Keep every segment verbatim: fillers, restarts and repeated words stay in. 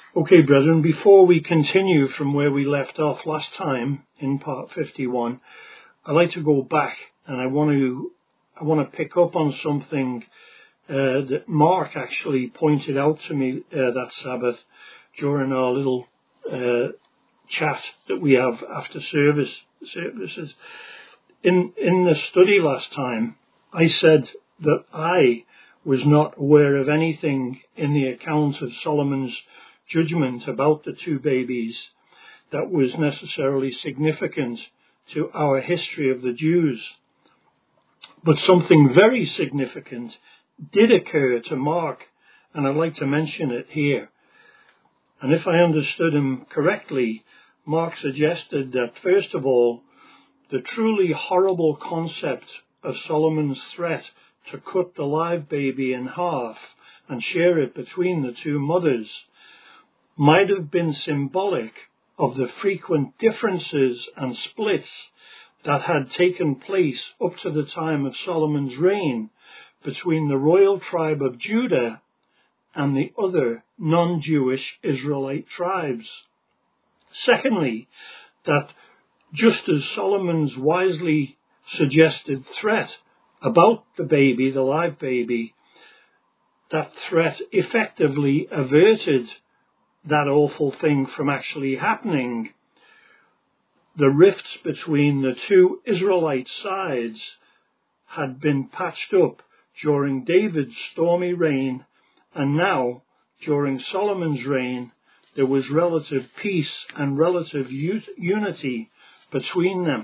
Okay, brethren, before we continue from where we left off last time in part fifty-one, I'd like to go back and I want to I want to pick up on something uh, that Mark actually pointed out to me uh, that Sabbath during our little uh, chat that we have after service services. In in the study last time, I said that I was not aware of anything in the account of Solomon's judgment about the two babies that was necessarily significant to our history of the Jews. But something very significant did occur to Mark, and I'd like to mention it here. And if I understood him correctly, Mark suggested that, first of all, the truly horrible concept of Solomon's threat to cut the live baby in half and share it between the two mothers might have been symbolic of the frequent differences and splits that had taken place up to the time of Solomon's reign between the royal tribe of Judah and the other non-Jewish Israelite tribes. Secondly, that just as Solomon's wisely suggested threat about the baby, the live baby, that threat effectively averted that awful thing from actually happening. The rifts between the two Israelite sides had been patched up during David's stormy reign, and now, during Solomon's reign, there was relative peace and relative unity between them.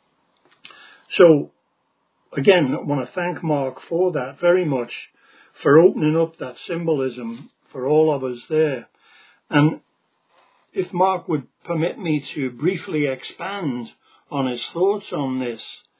So, again, I want to thank Mark for that very much, for opening up that symbolism for all of us there. And if Mark would permit me to briefly expand on his thoughts on this,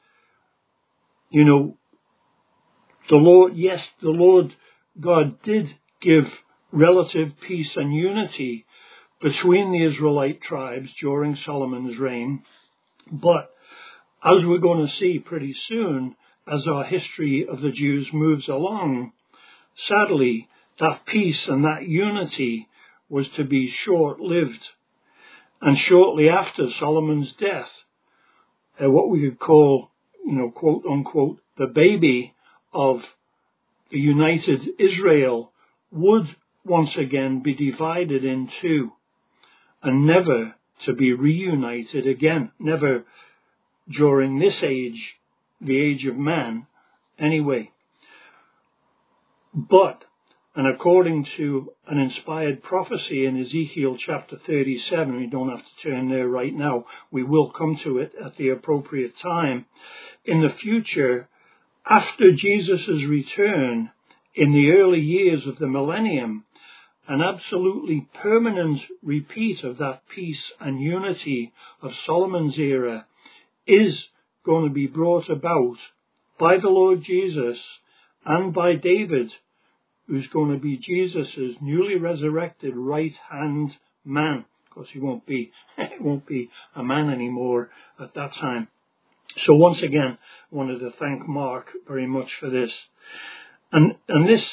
you know, the Lord, yes, the Lord God did give relative peace and unity between the Israelite tribes during Solomon's reign. But as we're going to see pretty soon, as our history of the Jews moves along, sadly, that peace and that unity was to be short-lived. And shortly after Solomon's death, uh, what we could call, you know, quote unquote, the baby of the united Israel would once again be divided in two and never to be reunited again, never during this age, the age of man, anyway. But, and according to an inspired prophecy in Ezekiel chapter thirty-seven, we don't have to turn there right now, we will come to it at the appropriate time, in the future, after Jesus' return, in the early years of the millennium, an absolutely permanent repeat of that peace and unity of Solomon's era is going to be brought about by the Lord Jesus and by David, who's going to be Jesus' newly resurrected right-hand man. Of course, he won't be, he won't be a man anymore at that time. So once again, I wanted to thank Mark very much for this. And, and this,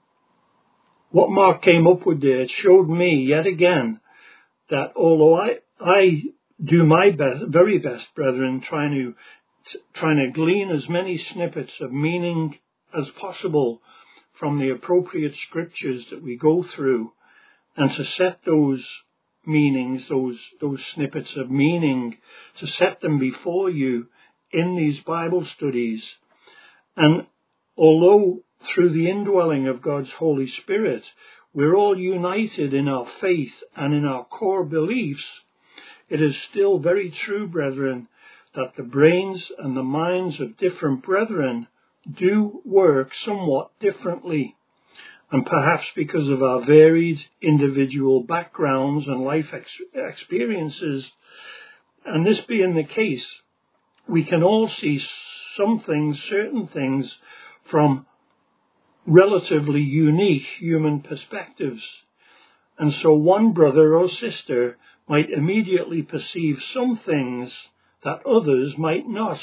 what Mark came up with there, it showed me yet again that although I, I do my best, very best, brethren, trying to, trying to glean as many snippets of meaning as possible from the appropriate scriptures that we go through, and to set those meanings, those those snippets of meaning, to set them before you in these Bible studies. And although through the indwelling of God's Holy Spirit, we're all united in our faith and in our core beliefs, it is still very true, brethren, that the brains and the minds of different brethren do work somewhat differently, and perhaps because of our varied individual backgrounds and life ex- experiences. And this being the case, we can all see some things, certain things, from relatively unique human perspectives. And so one brother or sister might immediately perceive some things that others might not.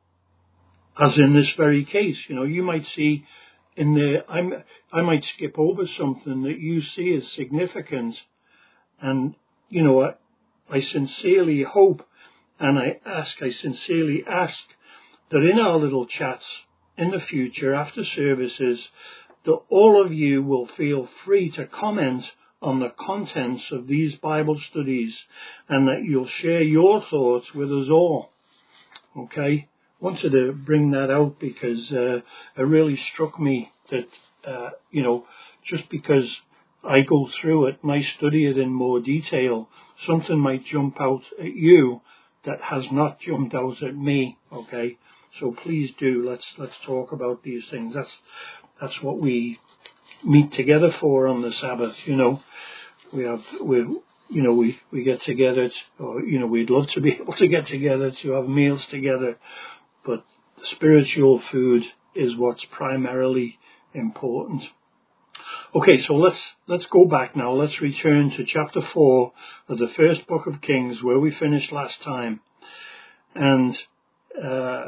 As in this very case, you know, you might see in the, I'm, I might skip over something that you see as significant, And, you know, I, I sincerely hope and I ask, I sincerely ask that in our little chats in the future after services, that all of you will feel free to comment on the contents of these Bible studies and that you'll share your thoughts with us all. Okay? Wanted to bring that out because uh, it really struck me that, uh, you know, just because I go through it and I study it in more detail, something might jump out at you that has not jumped out at me. Okay? So please do, let's let's talk about these things. That's that's what we meet together for on the Sabbath, you know. We have, we, you know, we, we get together, to, or, you know, we'd love to be able to get together to have meals together, but the spiritual food is what's primarily important. Okay, so let's, let's go back now. Let's return to chapter four of the first book of Kings, where we finished last time. And, uh,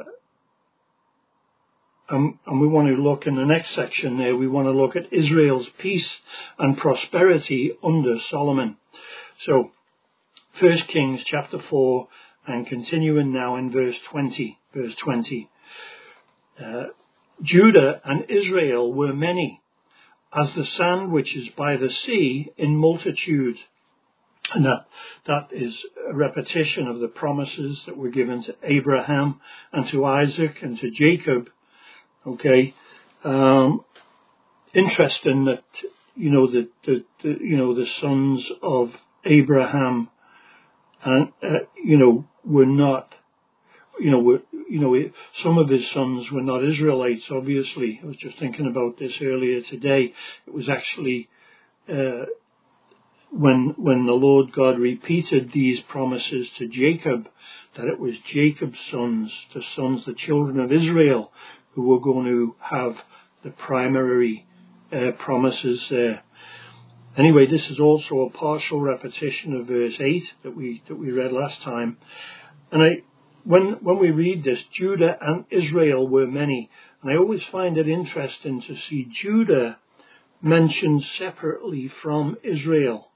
Um, and we want to look in the next section there, we want to look at Israel's peace and prosperity under Solomon. So, First Kings chapter four, and continuing now in verse twenty. Verse twenty. Uh, Judah and Israel were many, as the sand which is by the sea in multitude. And that, that is a repetition of the promises that were given to Abraham and to Isaac and to Jacob. Okay, um, interesting that, you know, the, the, the, you know, the sons of Abraham and, uh, you know, were not, you know, were, you know, some of his sons were not Israelites, obviously. I was just thinking about this earlier today. It was actually, uh, when, when the Lord God repeated these promises to Jacob, that it was Jacob's sons, the sons, the children of Israel, who were going to have the primary uh, promises there. Anyway, this is also a partial repetition of verse eight that we that we read last time. And I, when when we read this, Judah and Israel were many, and I always find it interesting to see Judah mentioned separately from Israel.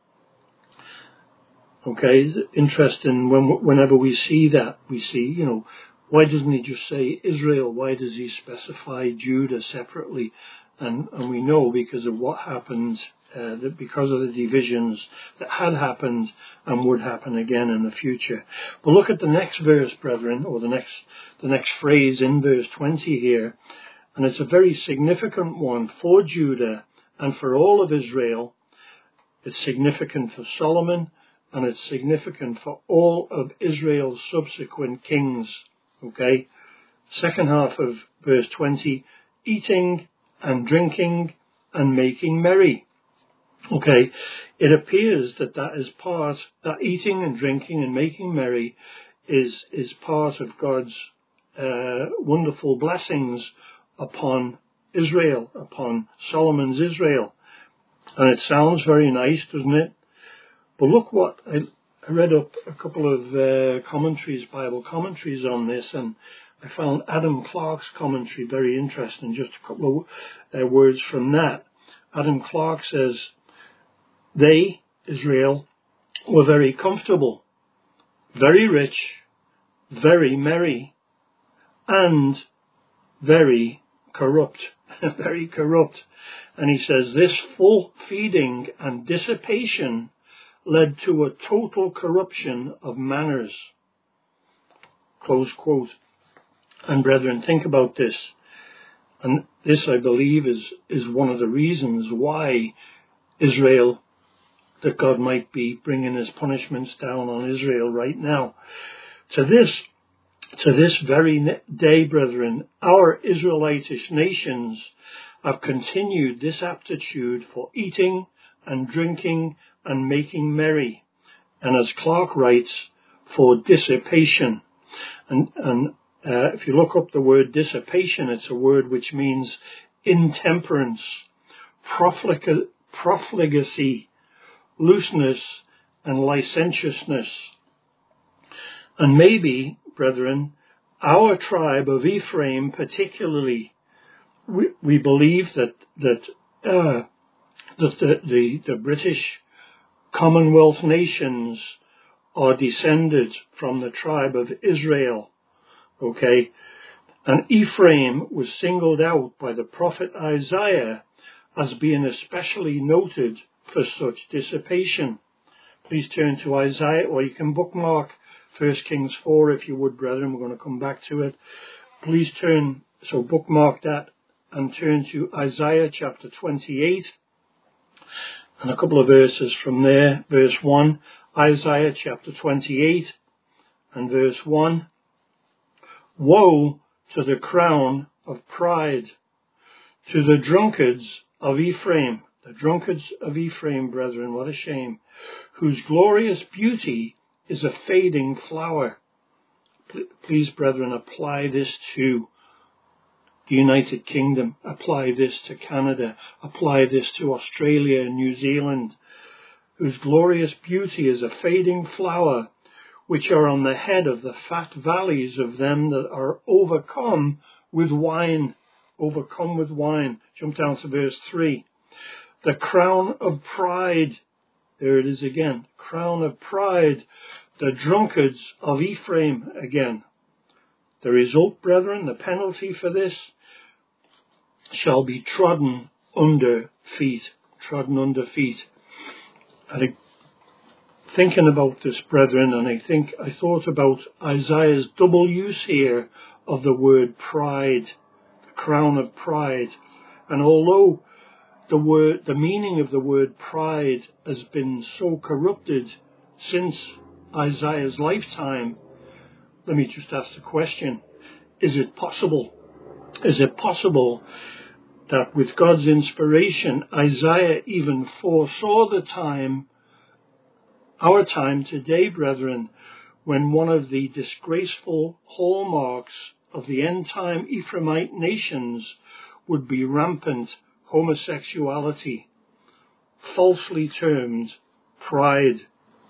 Okay, it's interesting when whenever we see that, we see, you know, why doesn't he just say Israel? Why does he specify Judah separately? And, and we know because of what happened, uh, that because of the divisions that had happened and would happen again in the future. But look at the next verse, brethren, or the next, the next phrase in verse twenty here. And it's a very significant one for Judah and for all of Israel. It's significant for Solomon and it's significant for all of Israel's subsequent kings. Okay, second half of verse twenty, eating and drinking and making merry. Okay, it appears that that is part, that eating and drinking and making merry is, is part of God's uh, wonderful blessings upon Israel, upon Solomon's Israel. And it sounds very nice, doesn't it? But look what I, I read up a couple of uh, commentaries, Bible commentaries on this, and I found Adam Clarke's commentary very interesting. Just a couple of uh, words from that. Adam Clarke says, they, Israel, were very comfortable, very rich, very merry, and very corrupt. Very corrupt. And he says, this full feeding and dissipation led to a total corruption of manners. Close quote. And brethren, think about this. And this, I believe, is, is one of the reasons why Israel, that God might be bringing his punishments down on Israel right now. To this, to this very day, brethren, our Israelitish nations have continued this aptitude for eating and drinking and making merry. And as Clarke writes, for dissipation. And, and uh, if you look up the word dissipation, it's a word which means intemperance, proflig- profligacy, looseness, and licentiousness. And maybe, brethren, our tribe of Ephraim particularly, we, we believe that that uh, that the, the the British Commonwealth nations are descended from the tribe of Israel. Okay. And Ephraim was singled out by the prophet Isaiah as being especially noted for such dissipation. Please turn to Isaiah, or you can bookmark First Kings four if you would, brethren. We're going to come back to it. Please turn, so bookmark that and turn to Isaiah chapter twenty-eight and a couple of verses from there. Verse one, Isaiah chapter twenty-eight and verse one. Woe to the crown of pride, to the drunkards of Ephraim, the drunkards of Ephraim, brethren, what a shame, whose glorious beauty is a fading flower. Please, brethren, apply this to the United Kingdom, apply this to Canada, apply this to Australia and New Zealand, whose glorious beauty is a fading flower, which are on the head of the fat valleys of them that are overcome with wine, overcome with wine. Jump down to verse three. The crown of pride, there it is again, crown of pride, the drunkards of Ephraim again. The result, brethren, the penalty for this shall be trodden under feet, trodden under feet. And thinking about this, brethren, and I think I thought about Isaiah's double use here of the word pride, the crown of pride. And although the word, the meaning of the word pride has been so corrupted since Isaiah's lifetime, let me just ask the question, is it possible, is it possible that with God's inspiration, Isaiah even foresaw the time, our time today, brethren, when one of the disgraceful hallmarks of the end-time Ephraimite nations would be rampant homosexuality, falsely termed pride.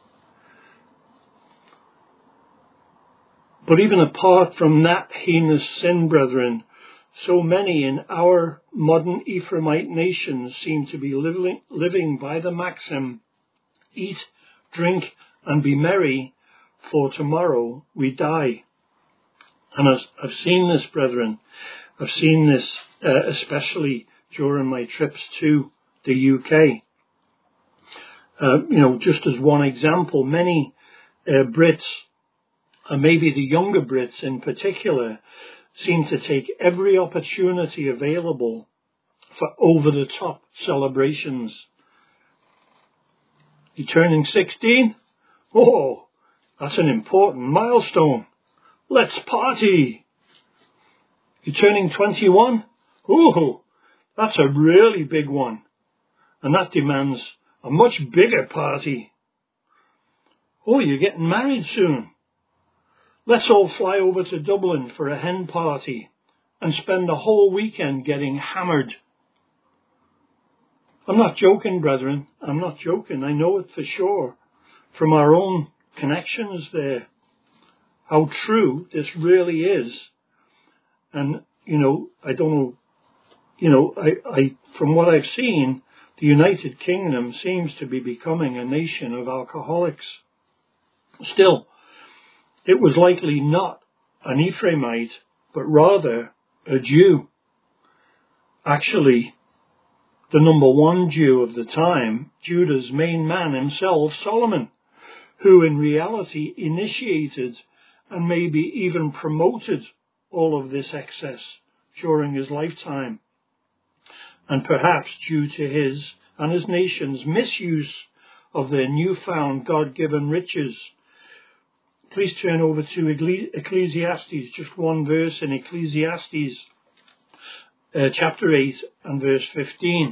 But even apart from that heinous sin, brethren, so many in our modern Ephraimite nations seem to be living, living by the maxim, eat, drink, and be merry, for tomorrow we die. And as I've seen this, brethren, I've seen this uh, especially during my trips to the U K. Uh, you know, just as one example, many uh, Brits, and maybe the younger Brits in particular, seem to take every opportunity available for over-the-top celebrations. You turning sixteen? Oh, that's an important milestone. Let's party. You turning twenty-one? Oh, that's a really big one. And that demands a much bigger party. Oh, you're getting married soon. Let's all fly over to Dublin for a hen party and spend the whole weekend getting hammered. I'm not joking, brethren. I'm not joking. I know it for sure from our own connections there, how true this really is. And, you know, I don't know, you know, I, I, from what I've seen, the United Kingdom seems to be becoming a nation of alcoholics. Still, it was likely not an Ephraimite, but rather a Jew. Actually, the number one Jew of the time, Judah's main man himself, Solomon, who in reality initiated and maybe even promoted all of this excess during his lifetime. And perhaps due to his and his nation's misuse of their newfound God-given riches. Please turn over to Ecclesiastes, just one verse in Ecclesiastes uh, chapter eight and verse fifteen.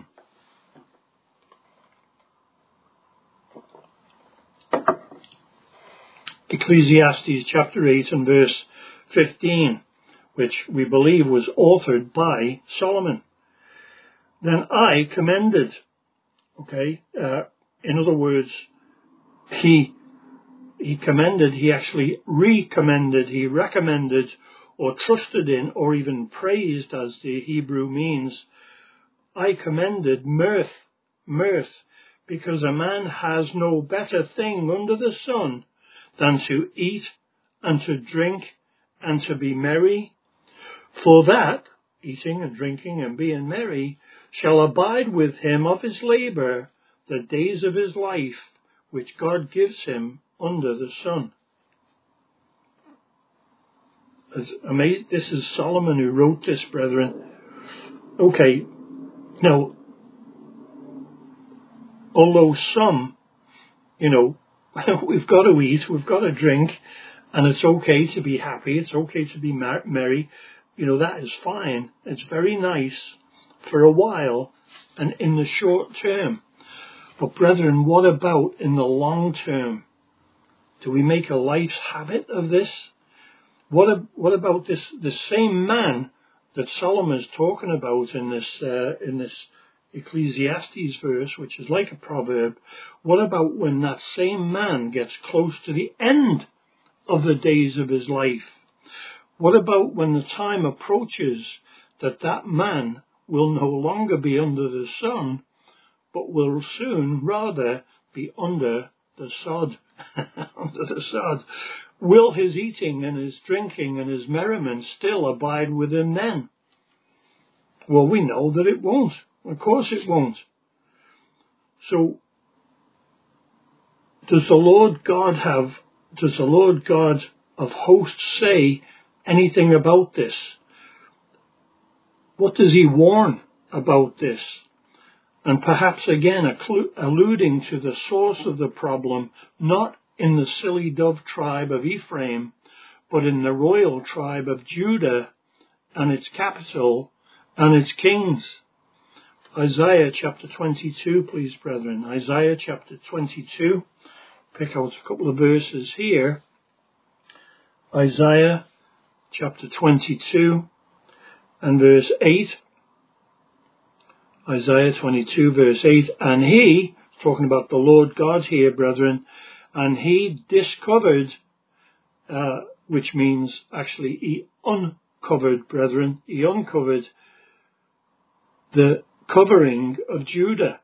Ecclesiastes chapter eight and verse fifteen, which we believe was authored by Solomon. Then I commended, okay, uh, in other words, he He commended, he actually recommended, he recommended or trusted in or even praised, as the Hebrew means. I commended mirth, mirth, because a man has no better thing under the sun than to eat and to drink and to be merry. For that, eating and drinking and being merry, shall abide with him of his labour the days of his life, which God gives him under the sun. It's amazing. This is Solomon who wrote this, brethren. Okay, now, although some, you know, we've got to eat, we've got to drink, and it's okay to be happy, it's okay to be mer- merry, you know, that is fine. It's very nice for a while and in the short term. But brethren, what about in the long term? Do we make a life's habit of this? What, a, what about this, the same man that Solomon is talking about in this, uh, in this Ecclesiastes verse, which is like a proverb? What about when that same man gets close to the end of the days of his life? What about when the time approaches that that man will no longer be under the sun, but will soon rather be under the sod? Under the sod. Will his eating and his drinking and his merriment still abide with him then? Well, we know that it won't. Of course it won't. So, does the Lord God have, does the Lord God of hosts say anything about this? What does he warn about this? And perhaps again alluding to the source of the problem, not in the silly dove tribe of Ephraim, but in the royal tribe of Judah and its capital and its kings. Isaiah chapter twenty-two, please, brethren. Isaiah chapter twenty-two. Pick out a couple of verses here. Isaiah chapter twenty-two and verse eight. Isaiah twenty-two verse eight. And he, talking about the Lord God here, brethren, and he discovered, uh, which means actually he uncovered, brethren, he uncovered the covering of Judah.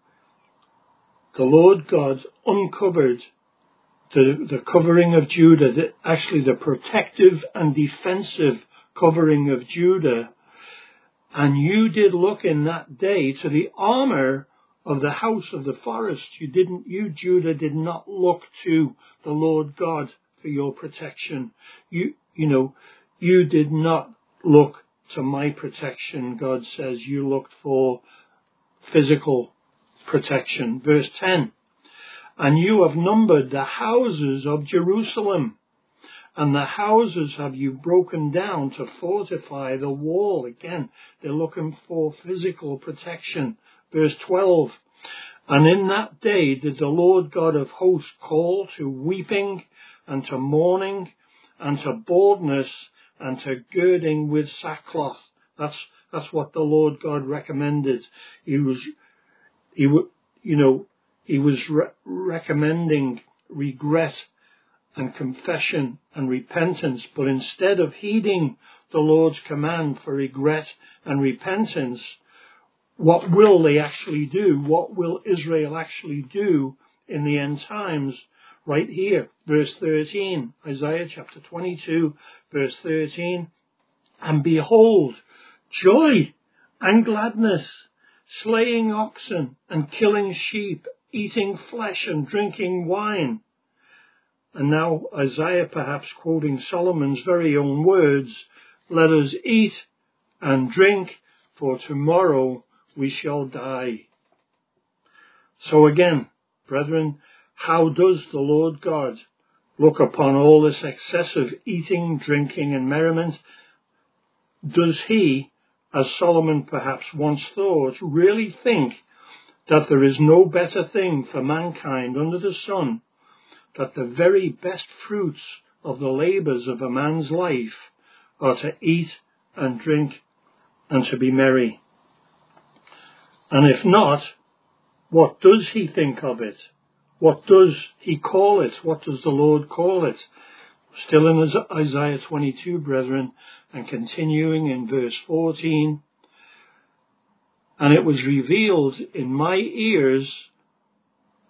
The Lord God uncovered the, the covering of Judah, the, actually the protective and defensive covering of Judah. And you did look in that day to the armor of the house of the forest. You didn't, you, Judah, did not look to the Lord God for your protection. You, you know, you did not look to my protection, God says. You looked for physical protection. Verse ten. And you have numbered the houses of Jerusalem, and the houses have you broken down to fortify the wall. Again, they're looking for physical protection. Verse twelve. And in that day did the Lord God of hosts call to weeping and to mourning and to baldness and to girding with sackcloth. That's that's what the Lord God recommended. He was, he you know, he was re- recommending regret and confession and repentance, but instead of heeding the Lord's command for regret and repentance, what will they actually do? What will Israel actually do in the end times? Right here, verse thirteen, Isaiah chapter twenty-two, verse thirteen. And behold, joy and gladness, slaying oxen and killing sheep, eating flesh and drinking wine. And now Isaiah perhaps quoting Solomon's very own words, let us eat and drink, for tomorrow we shall die. So again, brethren, how does the Lord God look upon all this excessive eating, drinking and merriment? Does he, as Solomon perhaps once thought, really think that there is no better thing for mankind under the sun, that the very best fruits of the labours of a man's life are to eat and drink and to be merry? And if not, what does he think of it? What does he call it? What does the Lord call it? Still in Isaiah twenty-two, brethren, and continuing in verse fourteen. And it was revealed in my ears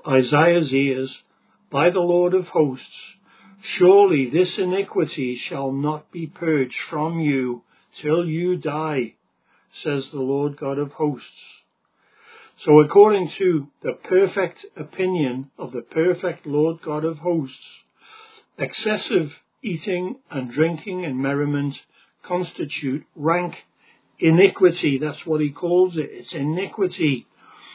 Isaiah's ears by the Lord of hosts, surely this iniquity shall not be purged from you till you die, says the Lord God of hosts. So according to the perfect opinion of the perfect Lord God of hosts, excessive eating and drinking and merriment constitute rank iniquity. That's what he calls it. It's iniquity.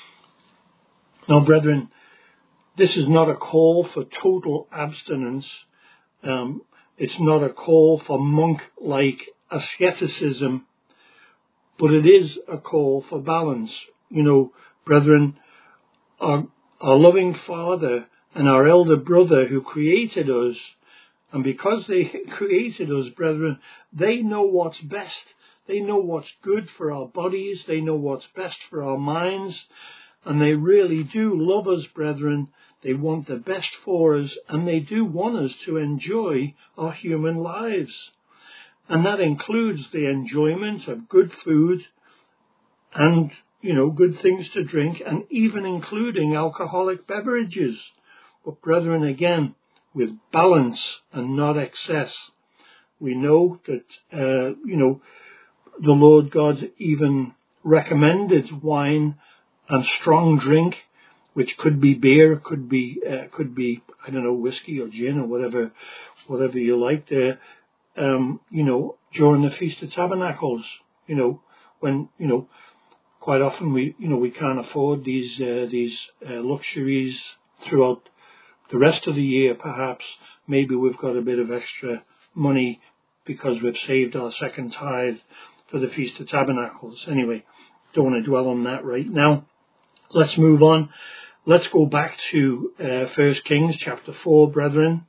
Now, brethren, this is not a call for total abstinence. Um, it's not a call for monk-like asceticism, but it is a call for balance. You know, brethren, our, our loving Father and our elder brother who created us, and because they created us, brethren, they know what's best. They know what's good for our bodies. They know what's best for our minds. And they really do love us, brethren. They want the best for us, and they do want us to enjoy our human lives. And that includes the enjoyment of good food and, you know, good things to drink, and even including alcoholic beverages. But brethren, again, with balance and not excess. We know that, uh, you know, the Lord God even recommended wine and strong drink, which could be beer, could be, uh, could be, I don't know, whiskey or gin or whatever, whatever you like there, um, you know, during the Feast of Tabernacles, you know, when, you know, quite often we, you know, we can't afford these, uh, these, uh, luxuries throughout the rest of the year. Perhaps maybe we've got a bit of extra money because we've saved our second tithe for the Feast of Tabernacles. Anyway, don't want to dwell on that right now. Let's move on. Let's go back to uh, First Kings chapter four, brethren.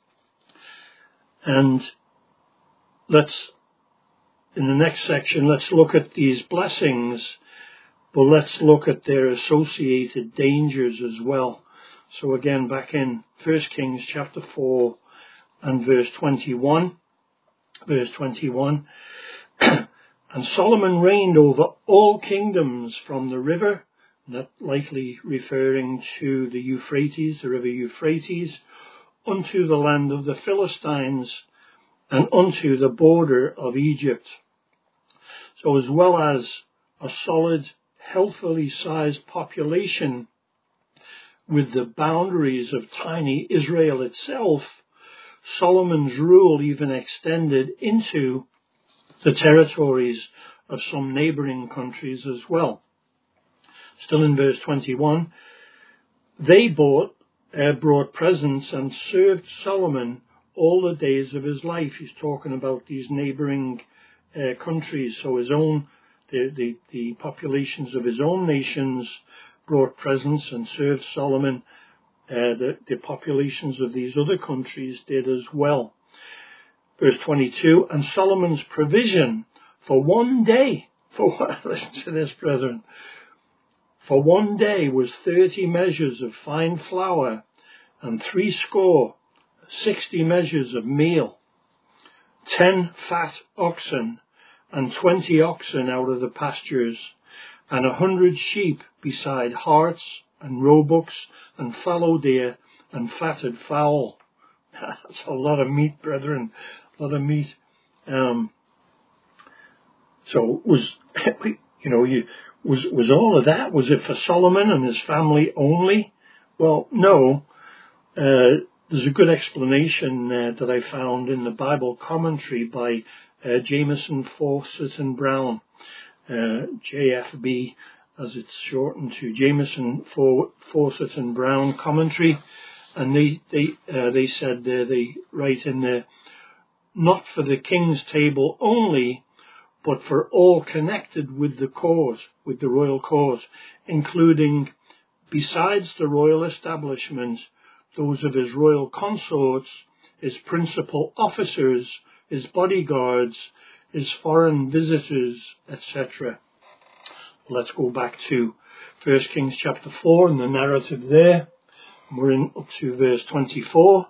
And let's, in the next section, let's look at these blessings, but let's look at their associated dangers as well. So again, back in First Kings chapter four and verse twenty-one, verse twenty-one, and Solomon reigned over all kingdoms from the river, not likely referring to the Euphrates, the river Euphrates, unto the land of the Philistines and unto the border of Egypt. So as well as a solid, healthily sized population with the boundaries of tiny Israel itself, Solomon's rule even extended into the territories of some neighboring countries as well. Still in verse twenty-one, they bought, uh, brought presents and served Solomon all the days of his life. He's talking about these neighboring uh, countries. So his own, the, the, the populations of his own nations brought presents and served Solomon. Uh, the, the populations of these other countries did as well. Verse twenty-two, and Solomon's provision for one day, for what? Listen to this, brethren. For one day was thirty measures of fine flour and three score, sixty measures of meal, ten fat oxen and twenty oxen out of the pastures, and a hundred sheep beside harts and roebucks and fallow deer and fatted fowl. That's a lot of meat, brethren, a lot of meat. Um, so was, you know, you, was, was all of that, was it for Solomon and his family only? Well, no. Uh, there's a good explanation uh, that I found in the Bible commentary by uh, Jameson, Fawcett and Brown, uh, J F B, as it's shortened to, Jameson, Fawcett and Brown commentary. And they they uh, they said uh, they write in there, not for the king's table only, but for all connected with the cause, with the royal cause, including, besides the royal establishment, those of his royal consorts, his principal officers, his bodyguards, his foreign visitors, et cetera. Let's go back to First Kings chapter four and the narrative there. We're in up to verse twenty-four.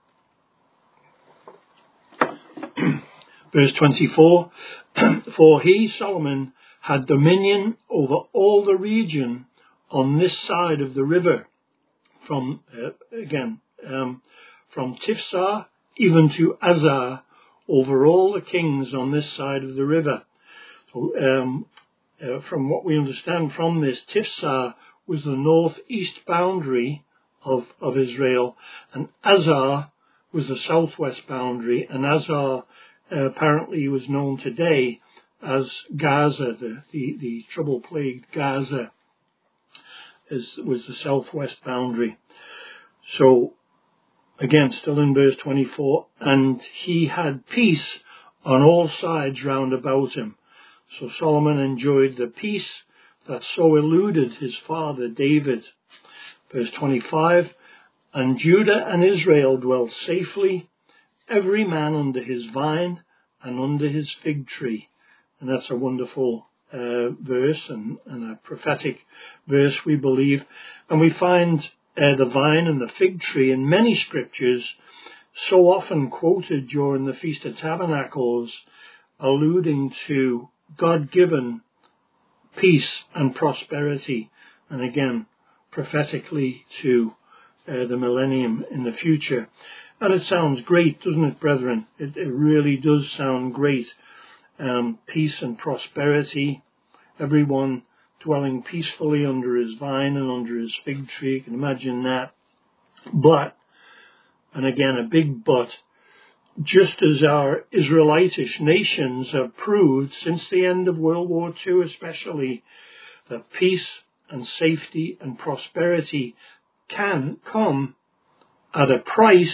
Verse twenty-four, for he, Solomon, had dominion over all the region on this side of the river, from, uh, again, um, from Tifsah even to Azar, over all the kings on this side of the river. So, um, uh, from what we understand from this, Tifsah was the northeast boundary of, of Israel, and Azar was the southwest boundary, and Azar uh, apparently was known today as Gaza, the, the, the trouble-plagued Gaza is, was the southwest boundary. So, again, still in verse twenty-four, and he had peace on all sides round about him. So Solomon enjoyed the peace that so eluded his father David. Verse twenty-five, and Judah and Israel dwelt safely, every man under his vine and under his fig tree. And that's a wonderful uh, verse and, and a prophetic verse, we believe. And we find uh, the vine and the fig tree in many scriptures, so often quoted during the Feast of Tabernacles, alluding to God-given peace and prosperity, and again, prophetically to uh, the millennium in the future. And it sounds great, doesn't it, brethren? It, it really does sound great. Um, peace and prosperity, everyone dwelling peacefully under his vine and under his fig tree. You can imagine that. But, and again, a big but, just as our Israelitish nations have proved since the end of World War Two especially, that peace and safety and prosperity can come at a price,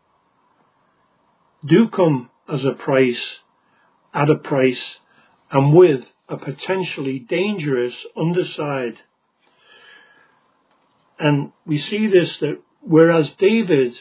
do come as a price, at a price, and with a potentially dangerous underside. And we see this, that whereas David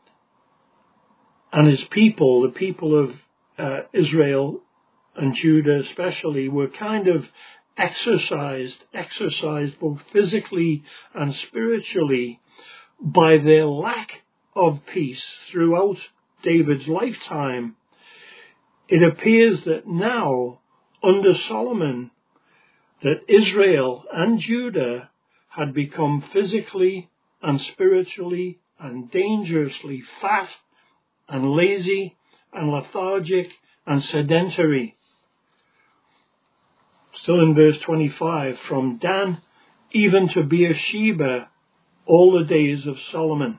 and his people, the people of uh, Israel and Judah especially, were kind of exercised, exercised both physically and spiritually by their lack of peace throughout David's lifetime. It appears that now, under Solomon, that Israel and Judah had become physically and spiritually and dangerously fat and lazy and lethargic and sedentary. Still in verse twenty-five, from Dan even to Beersheba, all the days of Solomon.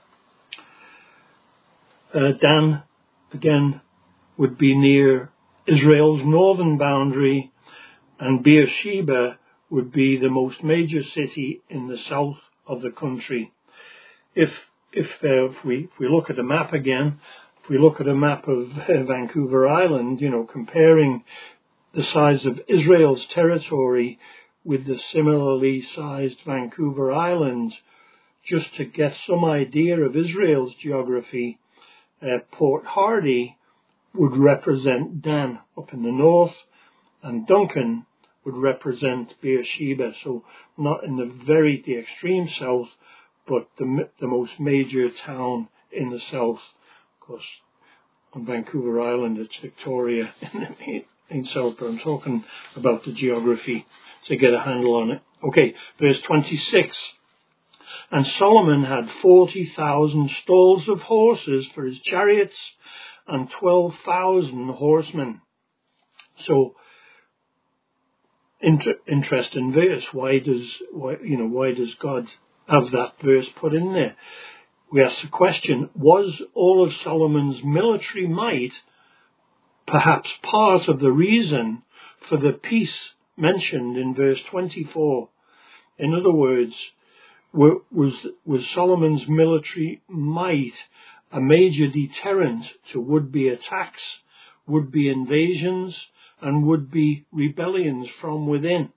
Uh, Dan, again, would be near Israel's northern boundary, and Beersheba would be the most major city in the south of the country. If if, uh, if we if we look at a map again, if we look at a map of uh, Vancouver Island, you know, comparing the size of Israel's territory with the similarly sized Vancouver Island, just to get some idea of Israel's geography, uh, Port Hardy would represent Dan up in the north, and Duncan would represent Beersheba. So not in the very the extreme south, but the the most major town in the south. Of course, on Vancouver Island, it's Victoria in the in south, but I'm talking about the geography to get a handle on it. Okay, verse twenty-six. And Solomon had forty thousand stalls of horses for his chariots, and twelve thousand horsemen. So, inter- interesting verse. Why does why you know why does God have that verse put in there? We ask the question: was all of Solomon's military might perhaps part of the reason for the peace mentioned in verse twenty-four? In other words, were, was was Solomon's military might a major deterrent to would-be attacks, would-be invasions, and would-be rebellions from within?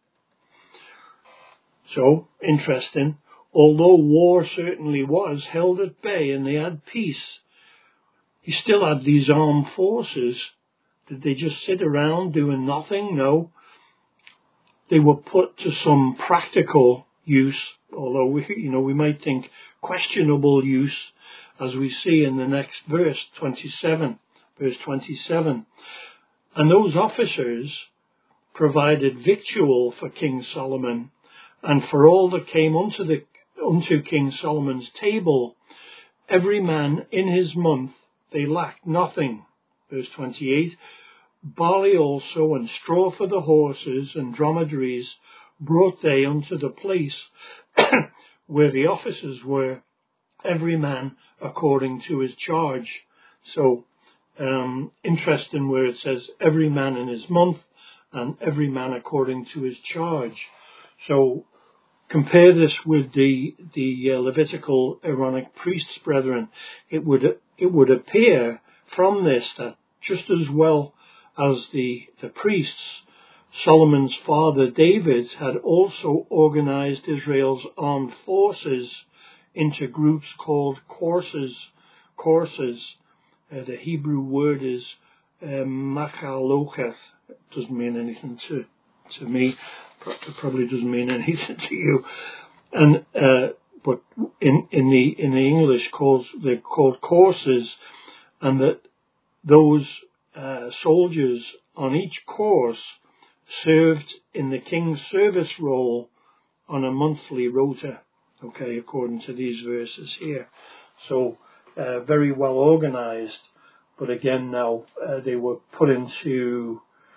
So, interesting, although war certainly was held at bay and they had peace, you still had these armed forces. Did they just sit around doing nothing? No. They were put to some practical use, although we, you know, we might think questionable use, as we see in the next verse, twenty-seven, verse twenty-seven. And those officers provided victual for King Solomon, and for all that came unto the unto King Solomon's table, every man in his month, they lacked nothing. Verse twenty-eight, barley also and straw for the horses and dromedaries brought they unto the place where the officers were, every man according to his charge. So, um, interesting where it says every man in his month and every man according to his charge. So, compare this with the the uh, Levitical Aaronic priests, brethren. It would it would appear from this that just as well as the the priests, Solomon's father David had also organized Israel's armed forces into groups called courses. Courses. Uh, the Hebrew word is uh, machalocheth. It doesn't mean anything to to me. It probably doesn't mean anything to you. And uh, but in in the in the English calls they're called courses, and that those uh, soldiers on each course served in the king's service role on a monthly rota. Okay, according to these verses here. So uh, very well organized, but again now uh, they were put into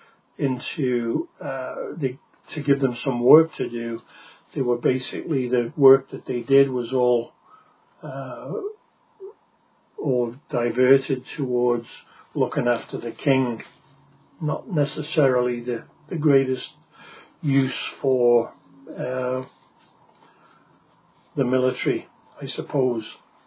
into uh, the to give them some work to do. They were basically, the work that they did was all uh, all diverted towards looking after the king, not necessarily the, the greatest use for uh, the military, I suppose.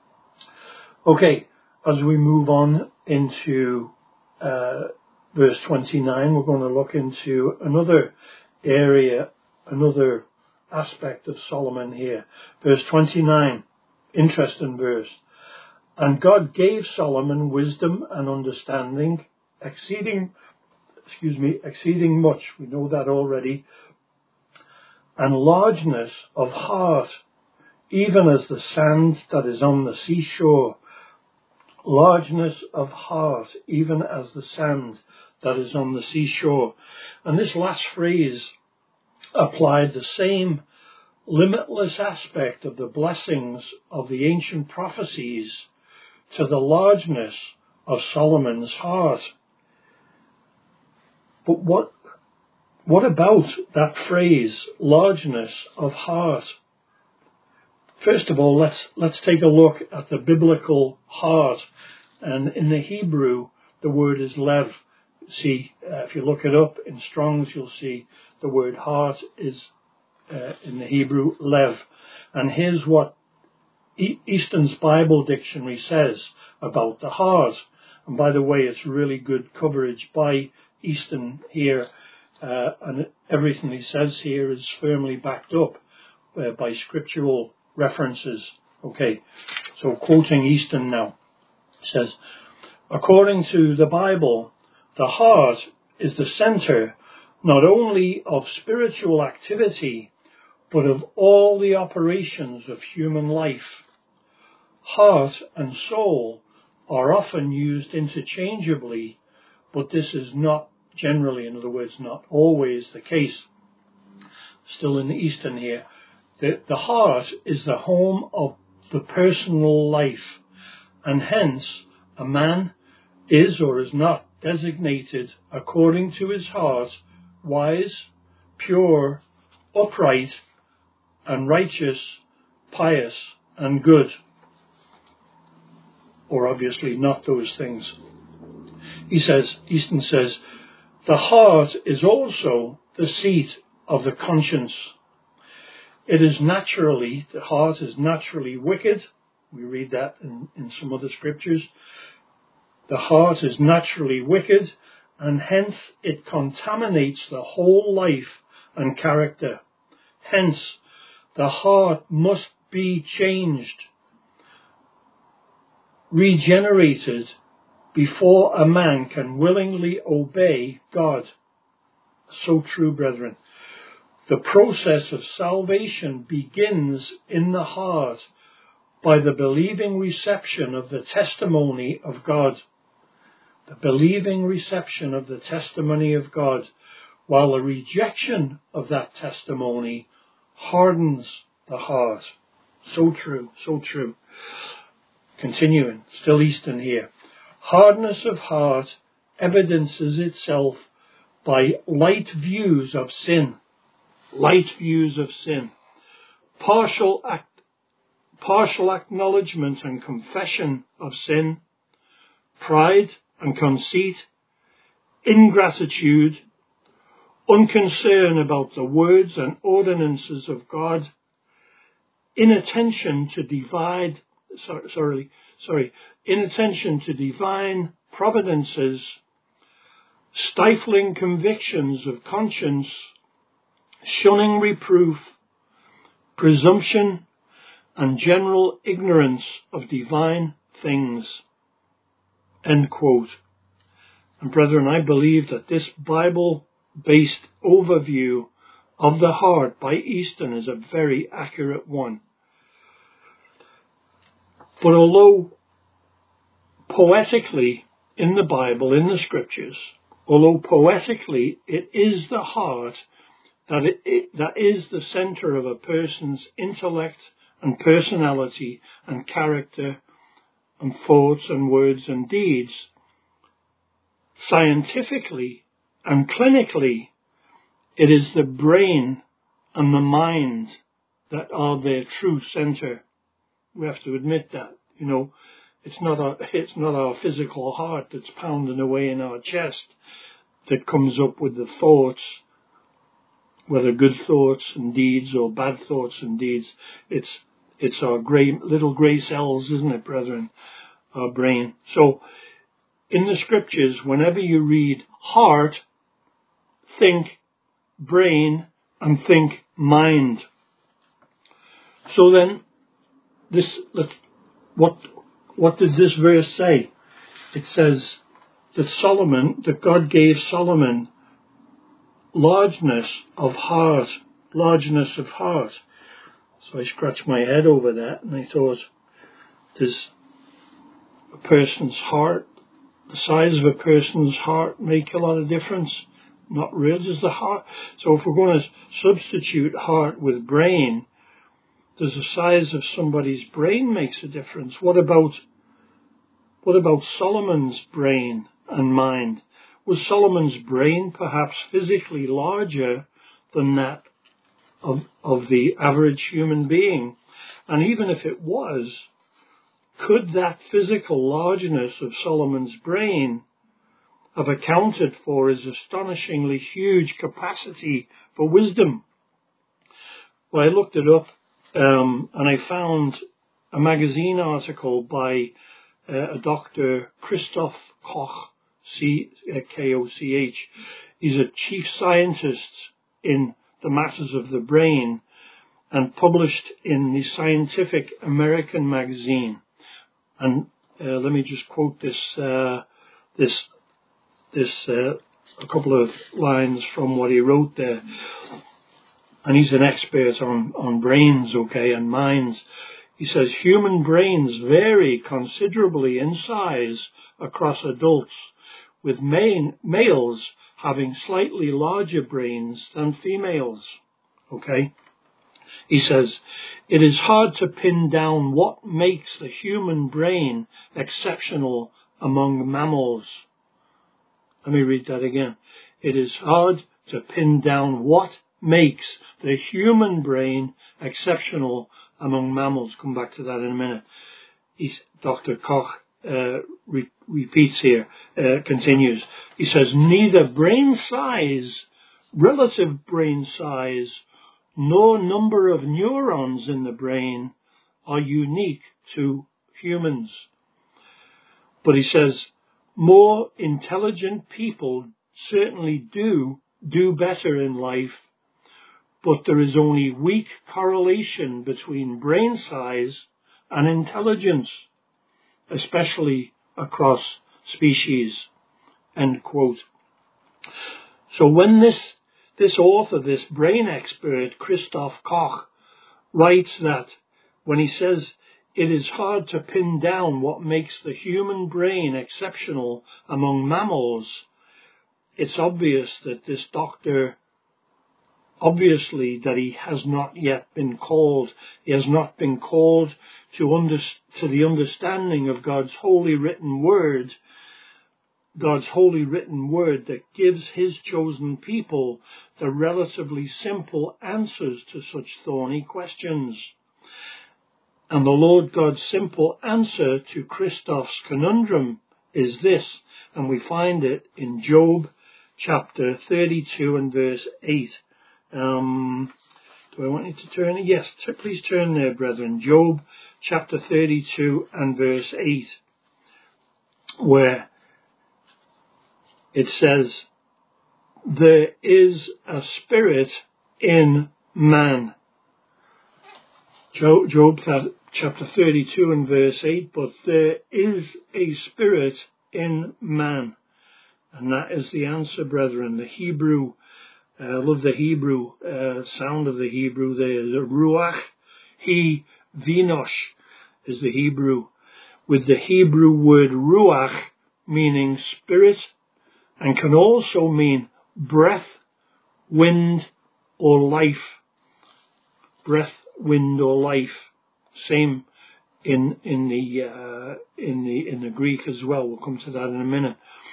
Okay, as we move on into uh, verse twenty-nine, we're going to look into another area, another aspect of Solomon here. Verse twenty-nine, interesting verse. And God gave Solomon wisdom and understanding, exceeding, excuse me, exceeding much. We know that already. And largeness of heart, even as the sand that is on the seashore. Largeness of heart, even as the sand that is on the seashore. And this last phrase applied the same limitless aspect of the blessings of the ancient prophecies to the largeness of Solomon's heart. But what, what about that phrase, largeness of heart? First of all, let's let's take a look at the biblical heart. And in the Hebrew, the word is lev. See, uh, if you look it up in Strong's, you'll see the word heart is uh, in the Hebrew lev. And here's what e- Easton's Bible Dictionary says about the heart. And by the way, it's really good coverage by Easton here, uh, and everything he says here is firmly backed up uh, by scriptural references. Okay, so quoting Easton now, says, according to the Bible, the heart is the center not only of spiritual activity, but of all the operations of human life. Heart and soul are often used interchangeably, but this is not generally, in other words, not always the case. Still in the Eastern here, the, the heart is the home of the personal life, and hence a man is or is not designated according to his heart wise, pure, upright, and righteous, pious, and good. Or obviously not those things. He says, Easton says, the heart is also the seat of the conscience. It is naturally, the heart is naturally wicked. We read that in, in some other scriptures. The heart is naturally wicked, and hence it contaminates the whole life and character. Hence, the heart must be changed, regenerated, before a man can willingly obey God. So true, brethren. The process of salvation begins in the heart by the believing reception of the testimony of God. The believing reception of the testimony of God, while the rejection of that testimony hardens the heart. So true, so true. Continuing, still Easton here. Hardness of heart evidences itself by light views of sin. Light views of sin. Partial act, partial acknowledgement and confession of sin. Pride and conceit. Ingratitude. Unconcern about the words and ordinances of God. Inattention to divide, sorry, sorry, sorry, inattention to divine providences, stifling convictions of conscience, shunning reproof, presumption, and general ignorance of divine things. End quote. And brethren, I believe that this Bible-based overview of the heart by Easton is a very accurate one. But although poetically in the Bible, in the scriptures, although poetically it is the heart that it, it, that is the center of a person's intellect and personality and character and thoughts and words and deeds, scientifically and clinically, it is the brain and the mind that are their true center. We have to admit that, you know, it's not our, it's not our physical heart that's pounding away in our chest that comes up with the thoughts, whether good thoughts and deeds or bad thoughts and deeds. It's, it's our grey, little grey cells, isn't it, brethren? Our brain. So, in the scriptures, whenever you read heart, think brain and think mind. So then, this, let's, what, what did this verse say? It says that Solomon, that God gave Solomon largeness of heart, largeness of heart. So I scratched my head over that and I thought, does a person's heart, the size of a person's heart make a lot of difference? Not really, does the heart. So if we're going to substitute heart with brain, does the size of somebody's brain makes a difference? What about what about Solomon's brain and mind? Was Solomon's brain perhaps physically larger than that of, of the average human being? And even if it was, could that physical largeness of Solomon's brain have accounted for his astonishingly huge capacity for wisdom? Well, I looked it up um, and I found a magazine article by uh, a Doctor Christoph Koch, C, uh, K O C H. He's a chief scientist in the matters of the brain and published in the Scientific American magazine. And uh, let me just quote this, uh, this, this, uh, a couple of lines from what he wrote there. And he's an expert on, on brains, okay, and minds. He says, human brains vary considerably in size across adults, with main, males having slightly larger brains than females, okay? He says, it is hard to pin down what makes the human brain exceptional among mammals. Let me read that again. It is hard to pin down what makes the human brain exceptional among mammals. Come back to that in a minute. He's, Doctor Koch uh, re- repeats here, uh, continues. He says, neither brain size, relative brain size, nor number of neurons in the brain are unique to humans. But he says, more intelligent people certainly do do better in life, but there is only weak correlation between brain size and intelligence, especially across species. End quote. So when this this author, this brain expert, Christoph Koch, writes that when he says it is hard to pin down what makes the human brain exceptional among mammals, it's obvious that this doctor obviously that he has not yet been called. He has not been called to, under, to the understanding of God's holy written word, God's holy written word that gives his chosen people the relatively simple answers to such thorny questions. And the Lord God's simple answer to Christoph's conundrum is this, and we find it in Job chapter thirty-two and verse eight. Um, do I want you to turn it? Yes, please turn there, brethren. Job chapter thirty-two and verse eight, where it says, there is a spirit in man. Job, Job chapter thirty-two and verse eight, but there is a spirit in man. And that is the answer, brethren. The Hebrew, uh, I love the Hebrew uh, sound of the Hebrew there. The ruach, he, vinosh is the Hebrew. With the Hebrew word ruach, meaning spirit, and can also mean breath, wind, or life. Breath, wind, or life. Same in in the uh, in the in the Greek as well. We'll come to that in a minute.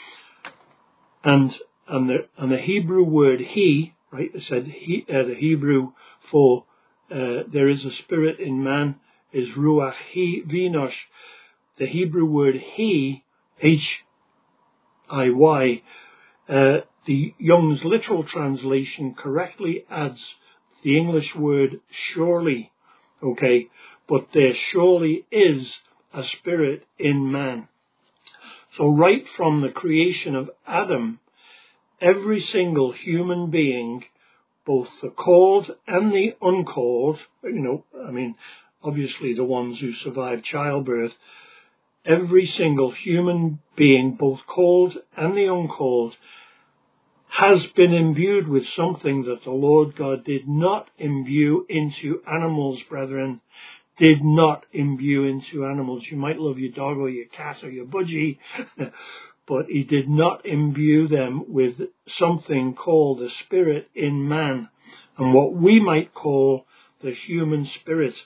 And and the and the Hebrew word he, right? It said he. Uh, the Hebrew for uh, there is a spirit in man is ruach he vinosh. The Hebrew word he, H I Y. Uh, the Young's literal translation correctly adds the English word surely. Okay, but there surely is a spirit in man. So right from the creation of Adam, every single human being, both the called and the uncalled, you know, I mean, obviously the ones who survived childbirth, every single human being, both called and the uncalled, has been imbued with something that the Lord God did not imbue into animals, brethren. Did not imbue into animals. You might love your dog or your cat or your budgie, but he did not imbue them with something called the spirit in man, and what we might call the human spirit.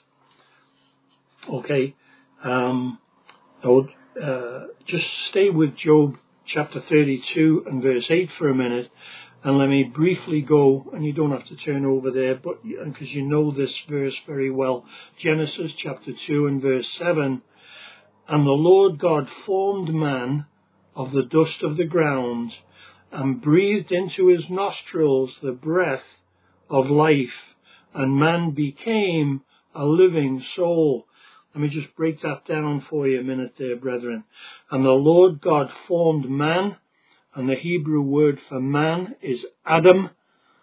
Okay, um, I would uh, just stay with Job chapter thirty-two and verse eight for a minute, and let me briefly go, and you don't have to turn over there, but because you know this verse very well, Genesis chapter two and verse seven, and the Lord God formed man of the dust of the ground, and breathed into his nostrils the breath of life, and man became a living soul. Let me just break that down for you a minute there, brethren. And the Lord God formed man, and the Hebrew word for man is Adam.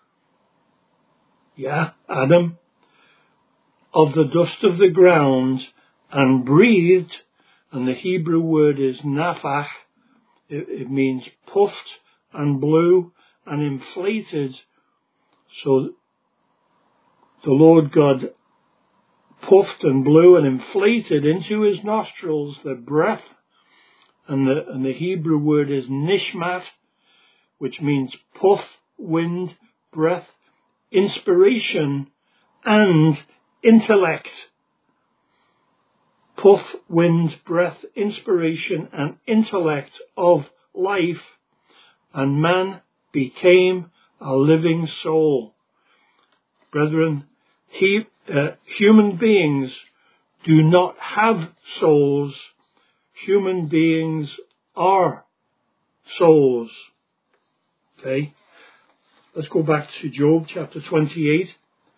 Yeah, Adam. Of the dust of the ground, and breathed, and the Hebrew word is naphach. It, it means puffed and blew and inflated. So the Lord God puffed and blew and inflated into his nostrils the breath, and the, and the Hebrew word is nishmat, which means puff, wind, breath, inspiration, and intellect. Puff, wind, breath, inspiration, and intellect of life, and man became a living soul. Brethren, he, uh, human beings do not have souls. Human beings are souls. Okay? Let's go back to Job chapter twenty-eight.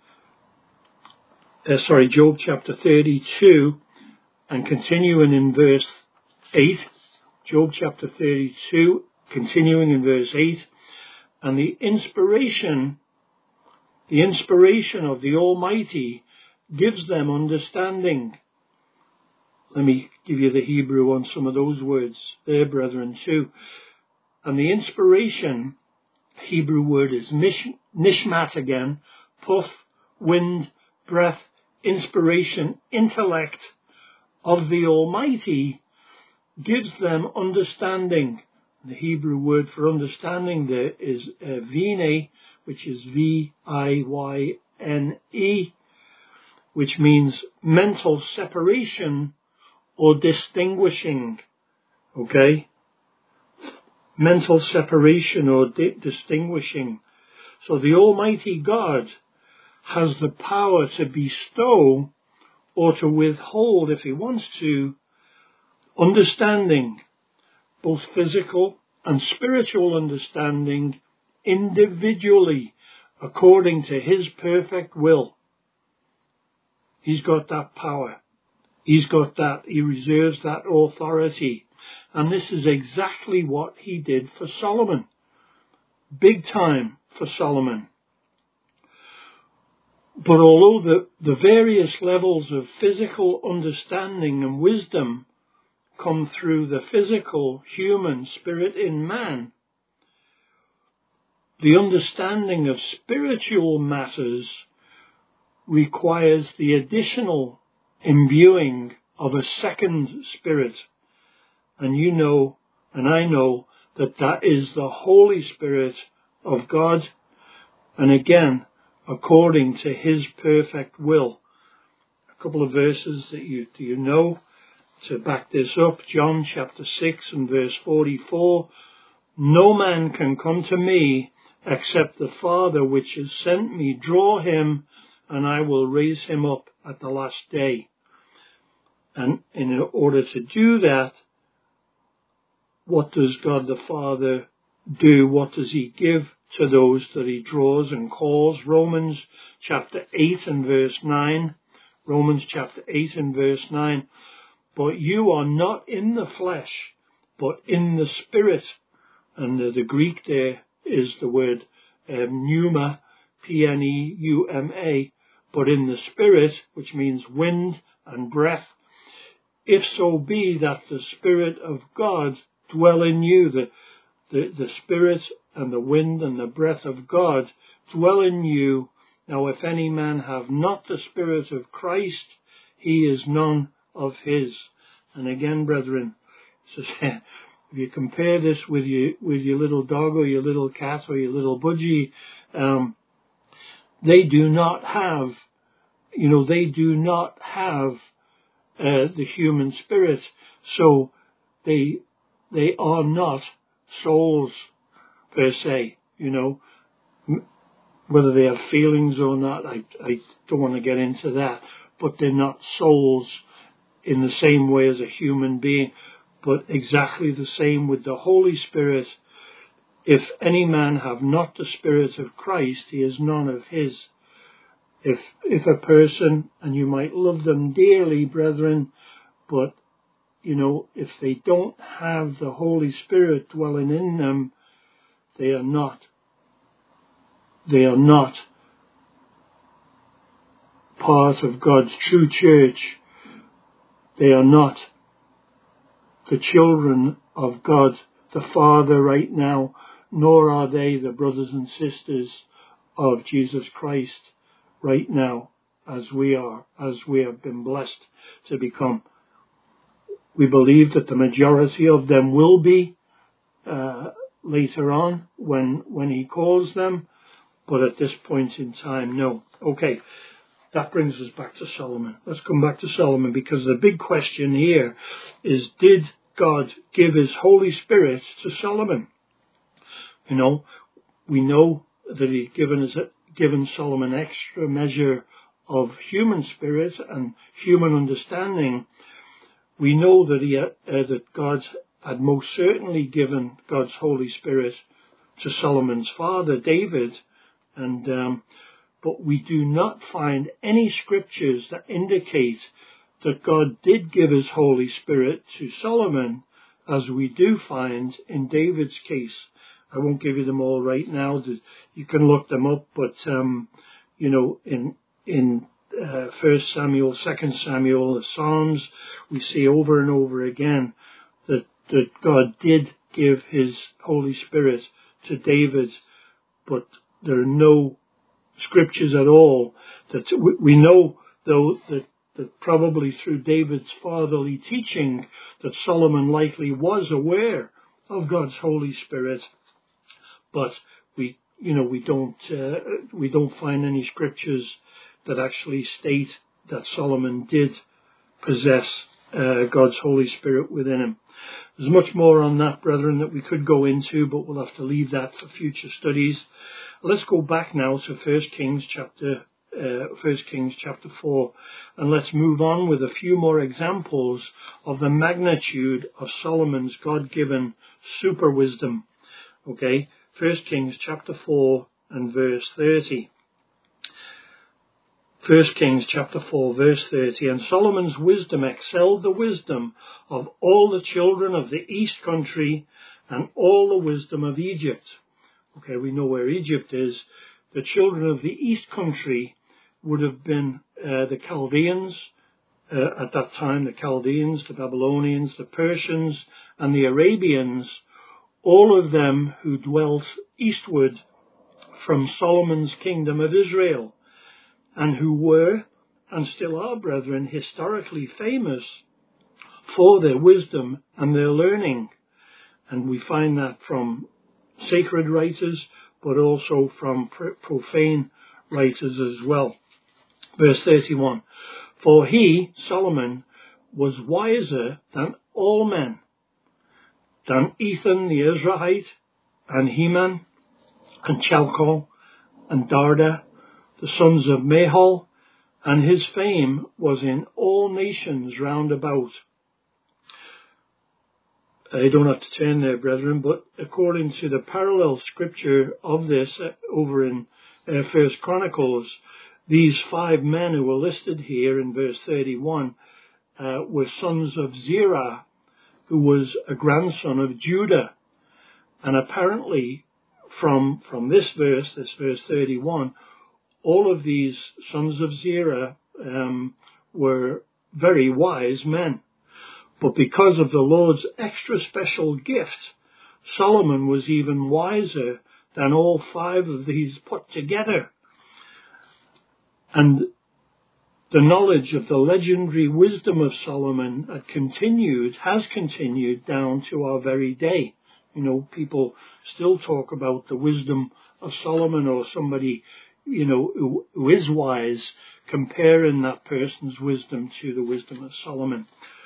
Uh, sorry, Job chapter thirty-two, and continuing in verse eight. Job chapter thirty-two, continuing in verse eight. And the inspiration, the inspiration of the Almighty gives them understanding. Let me give you the Hebrew on some of those words there, brethren, too. And the inspiration, Hebrew word is mish, nishmat again, puff, wind, breath, inspiration, intellect of the Almighty gives them understanding. The Hebrew word for understanding there is uh, vine, which is V I Y N E, which means mental separation or distinguishing. Okay? Mental separation or di- distinguishing. So the Almighty God has the power to bestow or to withhold, if he wants to, understanding, both physical and spiritual understanding, individually, according to his perfect will. He's got that power. He's got that, he reserves that authority. And this is exactly what he did for Solomon. Big time for Solomon. But although the, the various levels of physical understanding and wisdom come through the physical human spirit in man, the understanding of spiritual matters requires the additional imbuing of a second spirit. And you know, and I know, that that is the Holy Spirit of God, and again, according to his perfect will. A couple of verses that you, do you know to back this up. John chapter six and verse forty-four. No man can come to me except the Father which has sent me draw him, and I will raise him up at the last day. And in order to do that, what does God the Father do? What does he give to those that he draws and calls? Romans chapter eight and verse nine. Romans chapter eight and verse nine. But you are not in the flesh, but in the Spirit. And the, the Greek there is the word um, pneuma, P N E U M A, but in the Spirit, which means wind and breath. If so be that the Spirit of God dwell in you, the, the, the Spirit and the wind and the breath of God dwell in you. Now if any man have not the Spirit of Christ, he is none of his. And again, brethren, so if you compare this with your, with your little dog or your little cat or your little budgie, um, they do not have, you know, they do not have uh, the human spirit. So they, they are not souls per se, you know. Whether they have feelings or not, I, I don't want to get into that. But they're not souls in the same way as a human being. But exactly the same with the Holy Spirit. If any man have not the Spirit of Christ, he is none of his. If if a person, and you might love them dearly, brethren, but, you know, if they don't have the Holy Spirit dwelling in them, they are not. They are not part of God's true church. They are not the children of God the Father right now, nor are they the brothers and sisters of Jesus Christ right now, as we are, as we have been blessed to become. We believe that the majority of them will be uh, later on when when he calls them, but at this point in time, no. Okay, that brings us back to Solomon. Let's come back to Solomon, because the big question here is, did God give his Holy Spirit to Solomon? You know, we know that he'd given us given Solomon extra measure of human spirit and human understanding. We know that he uh, that God had most certainly given God's Holy Spirit to Solomon's father, David, and um, but we do not find any scriptures that indicate that God did give his Holy Spirit to Solomon, as we do find in David's case. I won't give you them all right now. You can look them up, but um, you know, in in uh, First Samuel, Second Samuel, the Psalms, we see over and over again that that God did give his Holy Spirit to David, but there are no scriptures at all that we know, though, that that probably through David's fatherly teaching, that Solomon likely was aware of God's Holy Spirit, but we, you know, we don't, uh, we don't find any scriptures that actually state that Solomon did possess uh, God's Holy Spirit within him. There's much more on that, brethren, that we could go into, but we'll have to leave that for future studies. Let's go back now to First Kings chapter uh, First Kings chapter four, and let's move on with a few more examples of the magnitude of Solomon's God-given super wisdom. Okay, First Kings chapter four and verse thirty. First Kings chapter four verse thirty, and Solomon's wisdom excelled the wisdom of all the children of the east country and all the wisdom of Egypt. Okay, we know where Egypt is. The children of the east country would have been uh, the Chaldeans uh, at that time, the Chaldeans, the Babylonians, the Persians, and the Arabians, all of them who dwelt eastward from Solomon's kingdom of Israel, and who were, and still are, brethren, historically famous for their wisdom and their learning. And we find that from sacred writers, but also from profane writers as well. Verse thirty-one, for he, Solomon, was wiser than all men, than Ethan the Ezrahite, and Heman, and Chalcol, and Darda, the sons of Mahol, and his fame was in all nations round about. I don't have to turn there, brethren, but according to the parallel scripture of this uh, over in uh, First Chronicles, these five men who were listed here in verse thirty-one uh, were sons of Zerah, who was a grandson of Judah. And apparently from, from this verse, this verse thirty-one, all of these sons of Zerah um, were very wise men. But because of the Lord's extra special gift, Solomon was even wiser than all five of these put together. And the knowledge of the legendary wisdom of Solomon had continued, has continued down to our very day. You know, people still talk about the wisdom of Solomon, or somebody, you know, who, who is wise, comparing that person's wisdom to the wisdom of Solomon.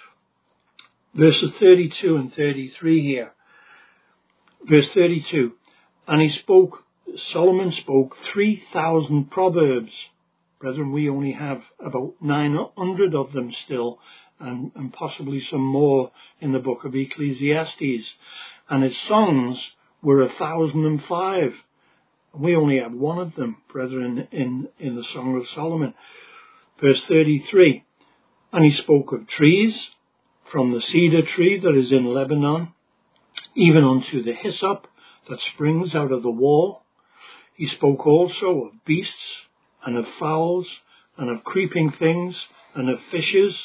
Verses thirty-two and thirty-three here. Verse thirty-two, and he spoke, Solomon spoke three thousand proverbs. Brethren, we only have about nine hundred of them still, and, and possibly some more in the book of Ecclesiastes. And his songs were a thousand and five. We only have one of them, brethren, in, in the Song of Solomon. Verse thirty-three, and he spoke of trees, from the cedar tree that is in Lebanon, even unto the hyssop that springs out of the wall. He spoke also of beasts, and of fowls, and of creeping things, and of fishes.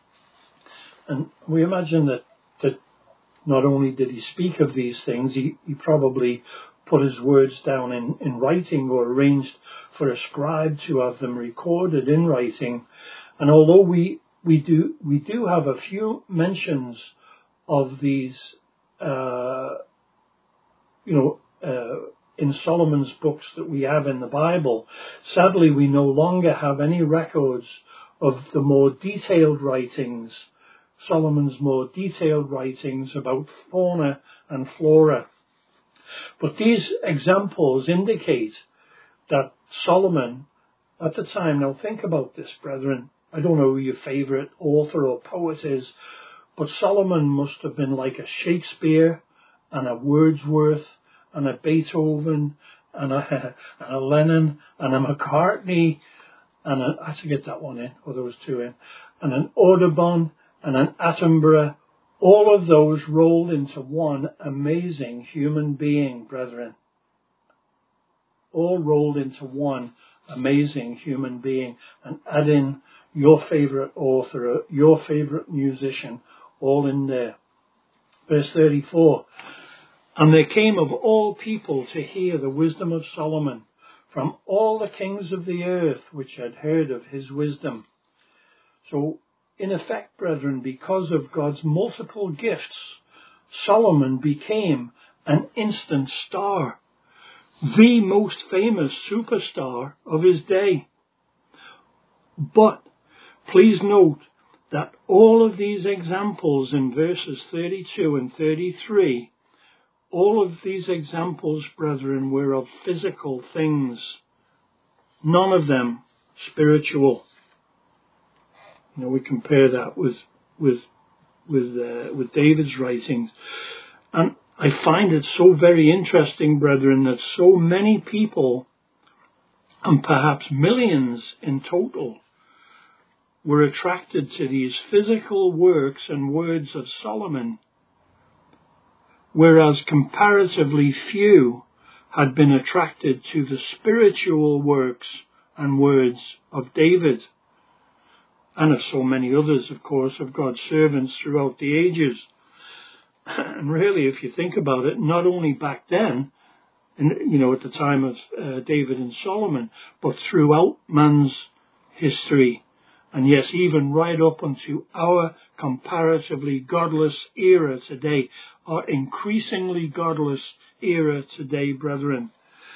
And we imagine that, that not only did he speak of these things, he, he probably put his words down in, in writing, or arranged for a scribe to have them recorded in writing. And although we we do we do have a few mentions of these, uh, you know, uh, in Solomon's books that we have in the Bible, sadly we no longer have any records of the more detailed writings, Solomon's more detailed writings about fauna and flora. But these examples indicate that Solomon, at the time, now think about this, brethren, I don't know who your favourite author or poet is, but Solomon must have been like a Shakespeare and a Wordsworth and a Beethoven and a, and a Lennon and a McCartney and a, I had to get that one in, or there was two in, and an Audubon and an Attenborough. All of those rolled into one amazing human being, brethren. All rolled into one amazing human being, and add in your favourite author, your favourite musician, all in there. Verse thirty-four, and there came of all people to hear the wisdom of Solomon, from all the kings of the earth which had heard of his wisdom. So, in effect, brethren, because of God's multiple gifts Solomon became an instant star, the most famous superstar of his day. But please note that all of these examples in verses thirty-two and thirty-three, all of these examples, brethren, were of physical things. None of them spiritual. You know, we compare that with with with uh, with David's writings, and I find it so very interesting, brethren, that so many people, and perhaps millions in total, were attracted to these physical works and words of Solomon, whereas comparatively few had been attracted to the spiritual works and words of David, and of so many others, of course, of God's servants throughout the ages. And really, if you think about it, not only back then, and, you know, at the time of uh, David and Solomon, but throughout man's history, and yes, even right up unto our comparatively godless era today, our increasingly godless era today, brethren.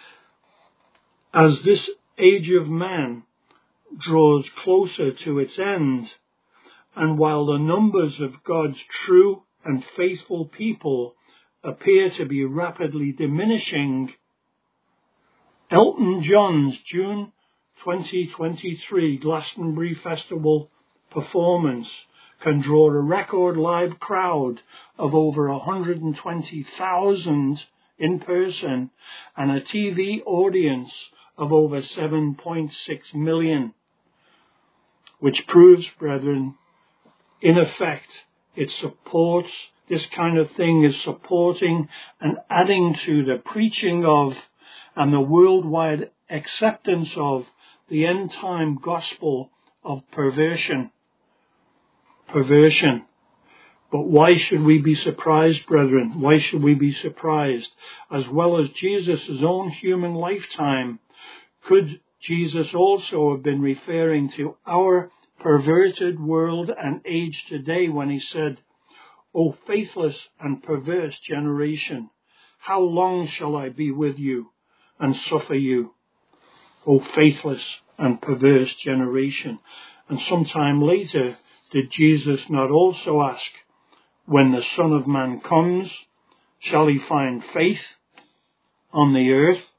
As this age of man draws closer to its end, and while the numbers of God's true and faithful people appear to be rapidly diminishing, Elton John's June twenty twenty-three Glastonbury Festival performance can draw a record live crowd of over one hundred twenty thousand in person and a T V audience of over seven point six million, which proves, brethren, in effect, it supports, this kind of thing is supporting and adding to the preaching of and the worldwide acceptance of the end-time gospel of perversion. Perversion. But why should we be surprised, brethren? Why should we be surprised? As well as Jesus' own human lifetime, could Jesus also have been referring to our perverted world and age today when he said, "O faithless and perverse generation, how long shall I be with you and suffer you? O faithless and perverse generation." And sometime later, did Jesus not also ask, "When the Son of Man comes, shall he find faith on the earth?"